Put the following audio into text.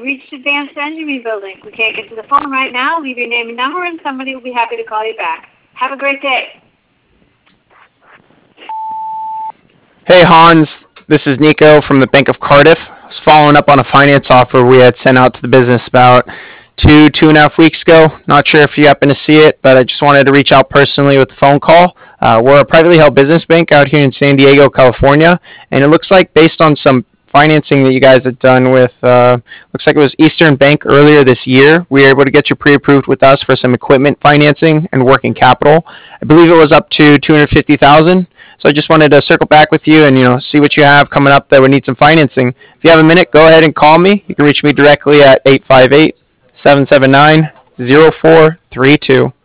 reached Advanced Engineering Building. We can't get to the phone right now. Leave your name and number, and somebody will be happy to call you back. Have a great day. Hey Hans, this is Nico from the Bank of Cardiff. I was following up on a finance offer we had sent out to the business about 2.5 weeks ago. Not sure if you happen to see it, but I just wanted to reach out personally with a phone call. We're a privately held business bank out here in San Diego, California, and it looks like based on some financing that you guys had done with, looks like it was Eastern Bank earlier this year, we were able to get you pre-approved with us for some equipment financing and working capital. I believe it was up to $250,000. So I just wanted to circle back with you and see what you have coming up that would need some financing. If you have a minute, go ahead and call me. You can reach me directly at 858-779-0432.